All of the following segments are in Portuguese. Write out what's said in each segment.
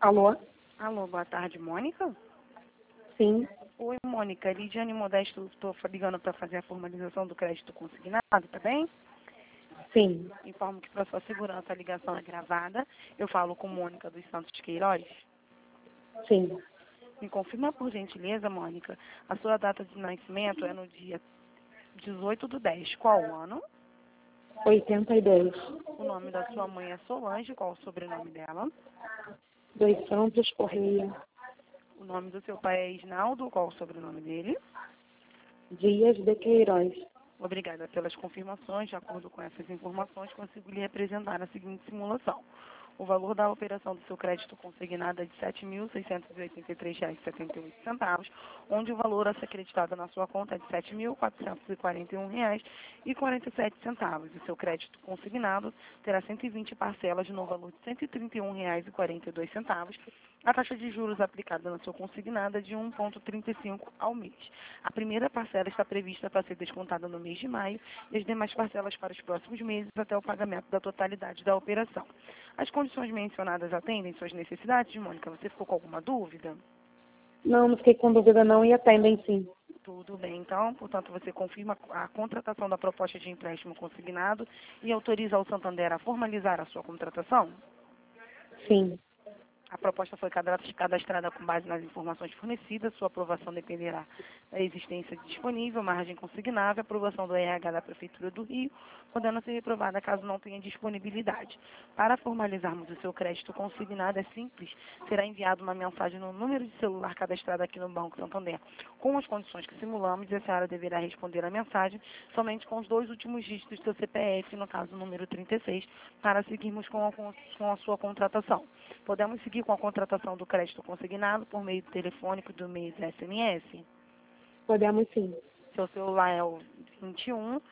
Alô? Alô, boa tarde, Mônica? Sim, Oi, Mônica. Lidiane Modesto, estou ligando para fazer a formalização do crédito consignado, tá bem? sim, Informo que para sua segurança a ligação é gravada. Eu falo com Mônica dos Santos Queiroz. sim. Me confirma, por gentileza, Mônica, a sua data de nascimento é no dia 18/10. Qual o ano? 82. O nome da sua mãe é Solange. Qual o sobrenome dela? Dos Santos Correia. O nome do seu pai é Isnaldo. Qual o sobrenome dele? Dias de Queiroz. Obrigada pelas confirmações. De acordo com essas informações, consigo lhe representar na seguinte simulação. O valor da operação do seu crédito consignado é de R$ 7.683,78, onde o valor a ser acreditado na sua conta é de R$ 7.441,47. O seu crédito consignado terá 120 parcelas no valor de R$ 131,42. A taxa de juros aplicada na sua consignada é de 1,35 ao mês. A primeira parcela está prevista para ser descontada no mês de maio e as demais parcelas para os próximos meses até o pagamento da totalidade da operação. As condições mencionadas atendem suas necessidades, Mônica? Você ficou com alguma dúvida? Não fiquei com dúvida não e atendem sim. Tudo bem, então. Portanto, você confirma a contratação da proposta de empréstimo consignado e autoriza o Santander a formalizar a sua contratação? Sim, A proposta foi cadastrada com base nas informações fornecidas. Sua aprovação dependerá da existência disponível, margem consignável, aprovação do RH da Prefeitura do Rio, podendo ser reprovada caso não tenha disponibilidade. Para formalizarmos o seu crédito consignado, é simples. Será enviada uma mensagem no número de celular cadastrado aqui no Banco Santander, com as condições que simulamos, e a senhora deverá responder a mensagem somente com os 2 últimos dígitos do seu CPF, no caso o número 36, para seguirmos com a sua contratação. Podemos seguir com a contratação do crédito consignado por meio telefônico, do meio de SMS. podemos sim. Seu celular é o 21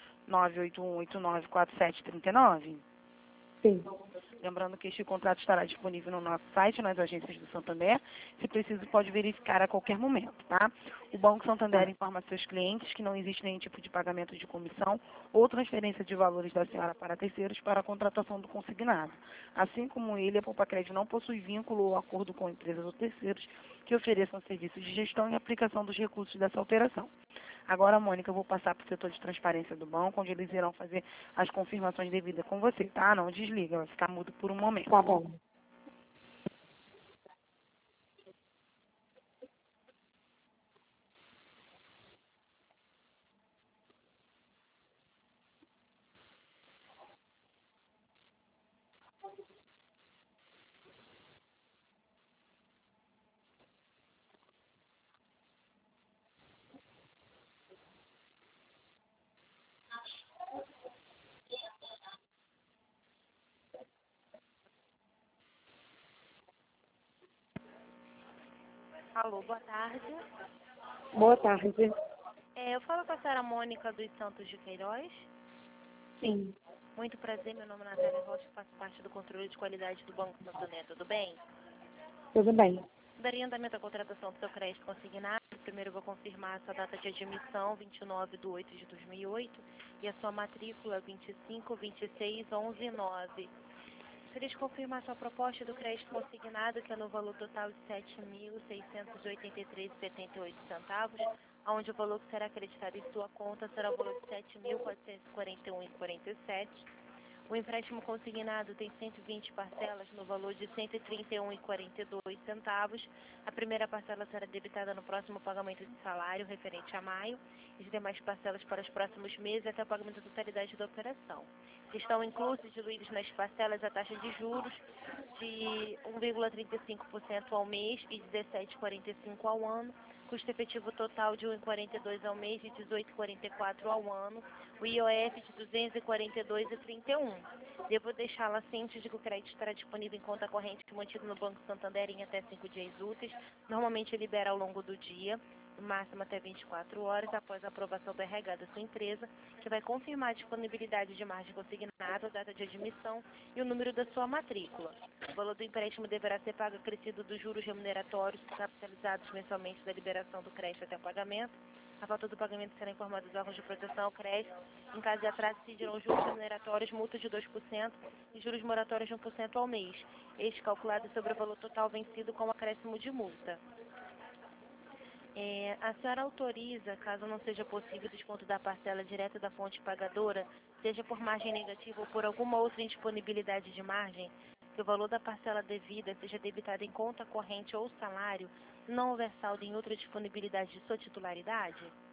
981894739. Sim, Lembrando que este contrato estará disponível no nosso site, nas agências do Santander. Se preciso, pode verificar a qualquer momento, tá? O Banco Santander informa seus clientes que não existe nenhum tipo de pagamento de comissão ou transferência de valores da senhora para terceiros para a contratação do consignado. Assim como ele, a Poupa Crédito não possui vínculo ou acordo com empresas ou terceiros que ofereçam serviços de gestão e aplicação dos recursos dessa operação. Agora, Mônica, eu vou passar para o setor de transparência do banco, onde eles irão fazer as confirmações devidas com você, tá? Não desliga, vai ficar mudo por um momento. tá bom. Alô, boa tarde. Boa tarde. Eu falo com a senhora Mônica dos Santos de Queiroz. Sim, Muito prazer, meu nome é Natália Rocha, faço parte do controle de qualidade do Banco Santander, tudo bem? tudo bem. Daria andamento à contratação do seu crédito consignado. Primeiro eu vou confirmar a sua data de admissão, 29/8/2008, e a sua matrícula, 252611 Gostaria de confirmar a sua proposta do crédito consignado, que é no valor total de R$ 7.683,78, onde o valor que será acreditado em sua conta será o valor de R$ 7.441,47. O empréstimo consignado tem 120 parcelas no valor de R$ 131,42. A primeira parcela será debitada no próximo pagamento de salário, referente a maio, e as demais parcelas para os próximos meses até o pagamento da totalidade da operação. Estão inclusos, diluídos nas parcelas, a taxa de juros de 1,35% ao mês e 17,45% ao ano, custo efetivo total de 1,42 ao mês e 18,44 ao ano, o IOF de 242,31. Devo deixá-la ciente de que o crédito estará disponível em conta corrente mantido no Banco Santander em até 5 dias úteis. Normalmente libera ao longo do dia, no máximo até 24 horas, após a aprovação do RH da sua empresa, que vai confirmar a disponibilidade de margem consignada, a data de admissão e o número da sua matrícula. O valor do empréstimo deverá ser pago acrescido dos juros remuneratórios capitalizados mensalmente da liberação do crédito até o pagamento. A falta do pagamento será informado aos órgãos de proteção ao CRES. Em caso de atraso, incidirão juros remuneratórios, multa de 2% e juros moratórios de 1% ao mês. Este calculado sobre o valor total vencido com acréscimo de multa. A senhora autoriza, caso não seja possível o desconto da parcela direta da fonte pagadora, seja por margem negativa ou por alguma outra indisponibilidade de margem, que o valor da parcela devida seja debitado em conta corrente ou salário, se não houver saldo em outra disponibilidade de sua titularidade?